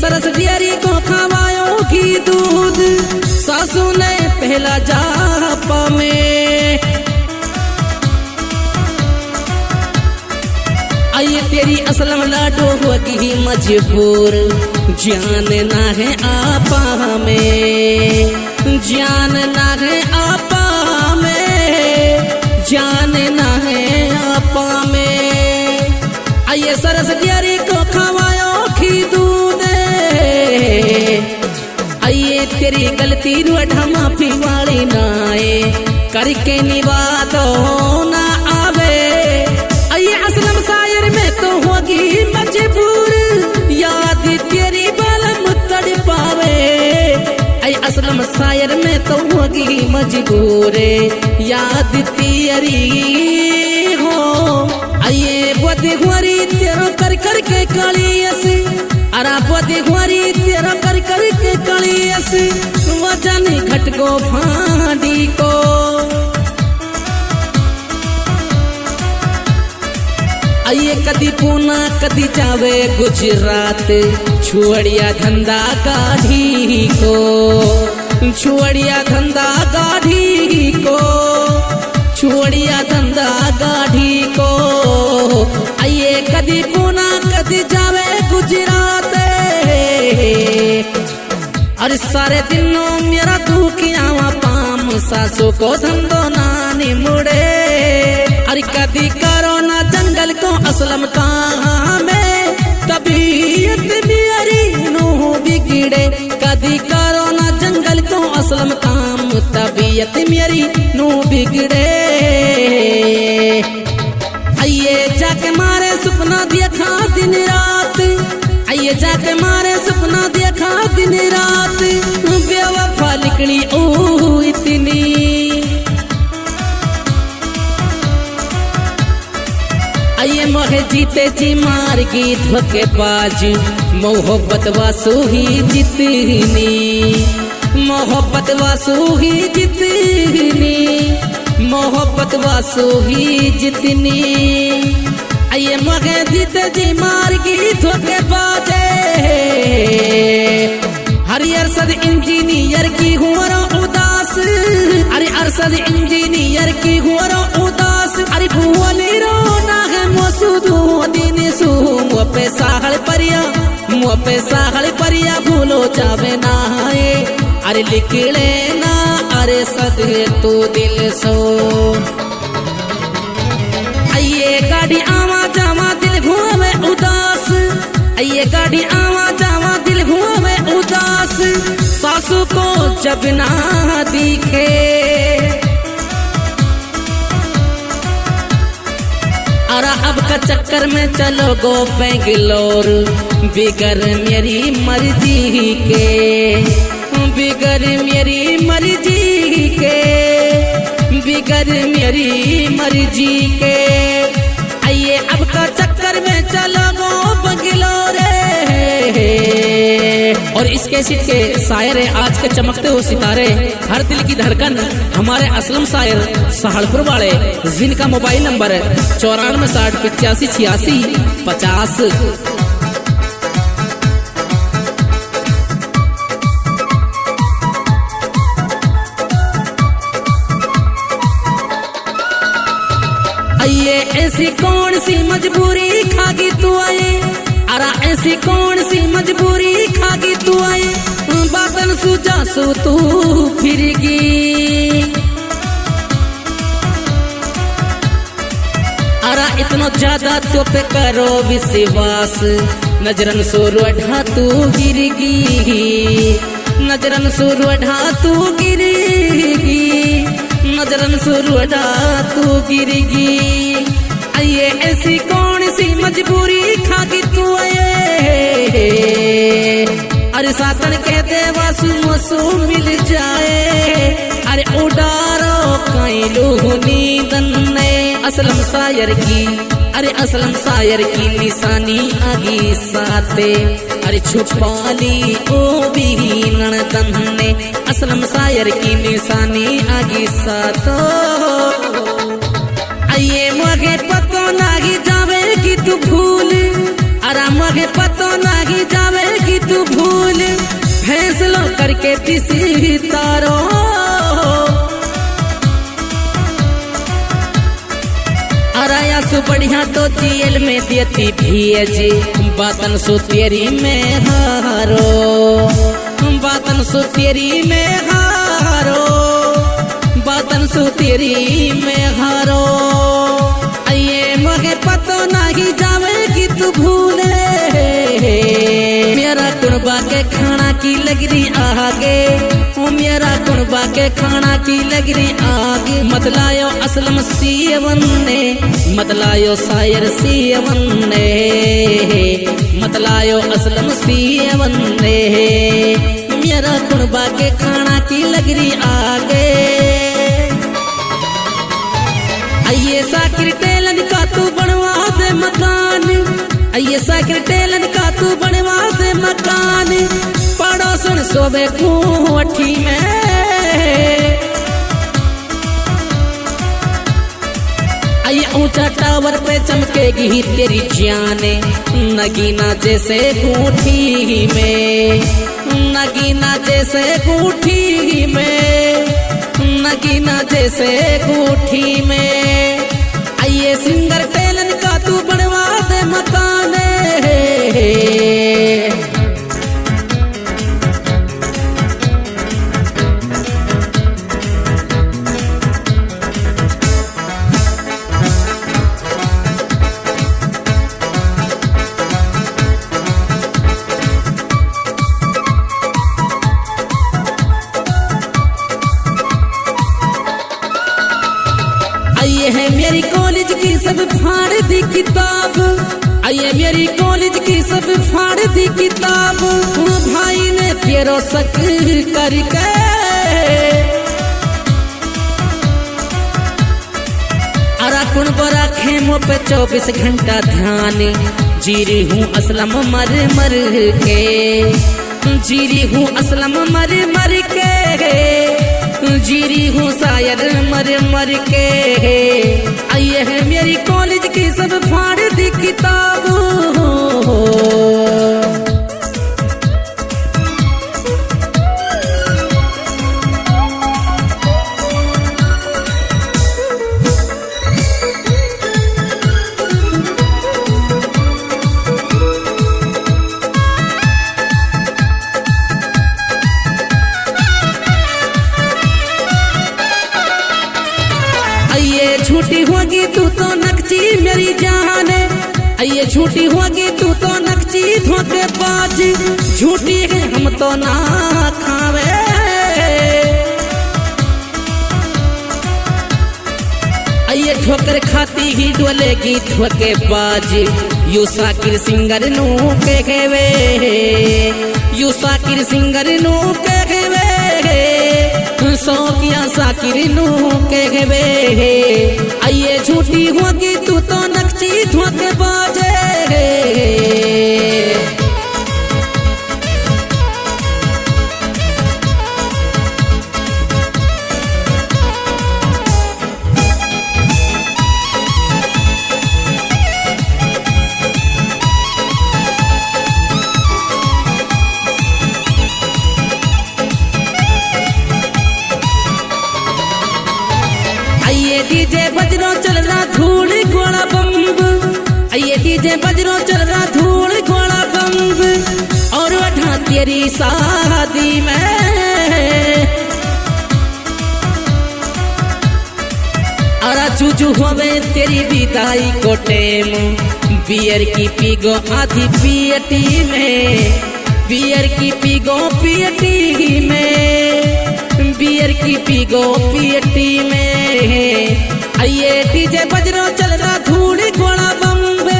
सरस डेयरी को खवायो घी दूध सासू ने पहला जापा में। आइए तेरी असलम लाडो होगी मजबूर जान ना है आपा में, जान ना है आपा में, जान ना है आपा में। आइए सरस डेयरी को खवायो घी दूध आइए तेरी गलती रूठा माफी वाली नाए करके निवादो ना आवे। आइए असलम शायर में तो होगी मजबूर याद तेरी बलम तड़ पावे। आई असलम शायर में तो होगी मजबूर याद तेरी हो। आइए बोधी हुरी तेरो कर कर के कालियस अरा बोधी हुरी तेरो कर कर के कालियस वजन घट गो फांडी को। आइए कदी पूना कदी जावे गुजरात छुड़िया धंधा गाढ़ी को, छुड़िया धंधा गाढ़ी को, छुड़िया धंधा गाढ़ी को। आइए कदी पूना कदी जावे गुजरात अरे सारे दिनों मेरा दुखियावा पाम सासू को धंधो नानी मुड़े। अरे कदी करो ना जंगल को असलम कहाँ में तबीयत मेरी नूह बिगड़े। कदी करो ना जंगल को असलम काम तबीयत मेरी नूह बिगड़े। आइए जाके मारे सपना देखा दिन रात, आइए जाके मारे सपना देखा दिन रात बेवफा निकली ओ इतनी। आइए मोहे जीते जी मार की धोखेबाज मोहब्बत वासू ही जितनी, मोहब्बत वासू ही जितनी, मोहब्बत वासू ही जितनी। आइए मोहे जीते जी मार की धोखेबाज हरी अरसद इंजीनियर की हुआ उदास। अरे अरसद इंजीनियर की हुआ उदास। अरे भुवनी रोना है मसूदू दिन सू मुँह पे साहल परिया, मुँह पे साहल परिया भूलो जावे ना है। अरे लिखले ना अरे सद तू दिल सो। आइए गाड़ी आवा जावा दिल घूमे उदास, आइए गाड़ी आवा जावा दिल घूमे उदास सासू को जब ना दिखे। अरे अब का चक्कर में चलो गो बेंगलोर बिगर मेरी मर्जी के, बिगर मेरी मर्जी के, बिगर मेरी मर्जी के। आइए अब का चक्कर में चलो गो बेंगलोर। और इस कैसेट के शायर है आज के चमकते हो सितारे हर दिल की धड़कन हमारे असलम शायर सहारनपुर वाले, जिनका मोबाइल नंबर 9460858650। आइए ऐसी कौन सी मजबूरी खागी तू आए, अरा ऐसी कौन सी मजबूरी खागी तू आए बातन सुजा सो तू फिरगी। अरा इतना ज्यादा तो पे करो विश्वास नजरन सुर ढा तू गिरगी, नजरन सुर ढा तू गिरगी, नजरन सुर ढा तू गिरगी। आइए ऐसी कौन सी मजबूरी खागी तू आए। अरे सातन कहते वासु मसू मिल जाए। अरे उडारो कई लोहनी दन्ने असलम शायर की, अरे असलम शायर की निशानी आगी साथे। अरे छुपाली ओ भी ननदन्ने असलम शायर की निशानी आगी साथो। आइए मगे पतो नागी जावे कि तू भूल, अरे मगे पतो नागी जावे कि तू भूल। पराया सु बढ़िया तो जेल में देती भेज बातन सु तेरी में हारो बातन सु तेरी में हारो बातन सु तेरी में हारो ये मगे पतो नहीं जावेगी तू भूले मेरा कुणबा के खाना की लगरी आगे ओ मेरा कुणबा के खाना की लगरी आगे मत लायो असलम सीवन ने मत लायो शायर सीवन ने मत लायो असलम सीवन ने मेरा कुणबा के खाना की लगरी आगे आइए साकिर टेलन का तू बनवा दे मकान आइए साकिर टेलन का तू बनवा दे मकान पड़ोसन सोबे कुठी में आइए ऊंचा टावर पे चमकेगी तेरी जाने नगीना जैसे कुठी में नगीना जैसे कुठी में नगीना जैसे कुठी में आइए सिंगर टेलन का तू बनवा दे मकान आइए है मेरी कॉलेज की सब फाड़ दी किताब आइए मेरी कॉलेज की सब फाड़ दी किताब भाई ने तेरो शक करके अरा कुण बरा खेमों पे 24 घंटा ध्यान जीरी हूँ असलम मर मर के जीरी हूँ असलम मर मर के जीरी हूँ शायर मर मर के आइए है मेरी कॉलेज की सब फाड़ दी किताब झूठी होगी तू तो नकची मेरी जान ये झूठी होगी तू तो नकची धोखेबाज झूठी है हम तो ना खावे ये ठोकर खाती ही डोलेगी धोखेबाज यू साकिर सिंगर नू के गवे यू साकिर सिंगर नू के गवे सोकिया साकिर नू के गवे आइए झूठी होगी तू तो नकची धोखेबाज डीजे बजरो चल रहा धूल घोड़ा बम्ब ये डीजे बजरो चल रहा धूल घोड़ा बम्ब और वठा तेरी शादी में अरा चूचू होवे तेरी विदाई को टेम बियर की पीगो आधी पियटी में बियर की पीगो पियटी में बियर की पीगो पियटी में आइए डीजे बजरो चल रहा धूल घोड़ा बम्बे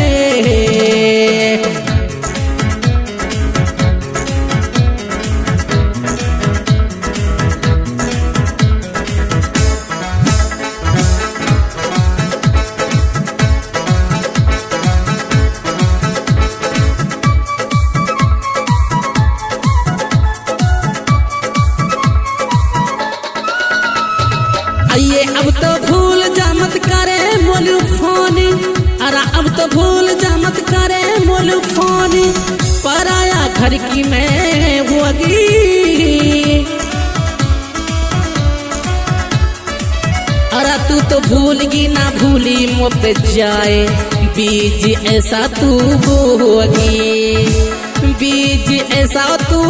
आइए अब तो भूल जा मत करे मोलू फोन अरा अब तो भूल जा मत करे मोलू फोन पराया घर की मैं होगी अरा तू तो भूलगी ना भूली मत जाए बीज ऐसा तू बोगी, बीज ऐसा तू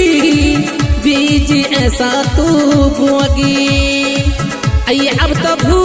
बोगी, बीज ऐसा तू बोगी। अब तो